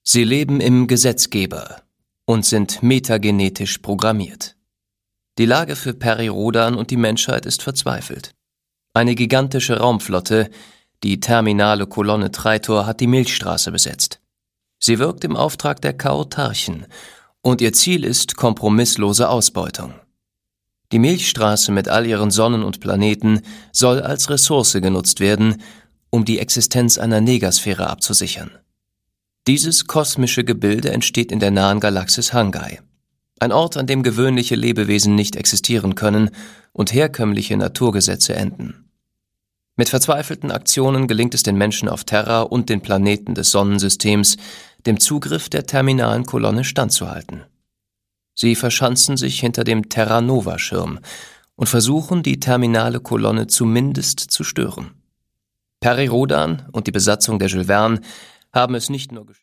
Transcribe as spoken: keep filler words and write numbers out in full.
Sie leben im Gesetzgeber und sind metagenetisch programmiert. Die Lage für Peri-Rhodan und die Menschheit ist verzweifelt. Eine gigantische Raumflotte, die terminale Kolonne Traitor, hat die Milchstraße besetzt. Sie wirkt im Auftrag der Chaotarchen und ihr Ziel ist kompromisslose Ausbeutung. Die Milchstraße mit all ihren Sonnen und Planeten soll als Ressource genutzt werden, um die Existenz einer Negasphäre abzusichern. Dieses kosmische Gebilde entsteht in der nahen Galaxis Hangai, ein Ort, an dem gewöhnliche Lebewesen nicht existieren können und herkömmliche Naturgesetze enden. Mit verzweifelten Aktionen gelingt es den Menschen auf Terra und den Planeten des Sonnensystems, dem Zugriff der terminalen Kolonne standzuhalten. Sie verschanzen sich hinter dem Terra-Nova-Schirm und versuchen, die terminale Kolonne zumindest zu stören. Peri-Rhodan und die Besatzung der Jules Verne haben es nicht nur geschafft.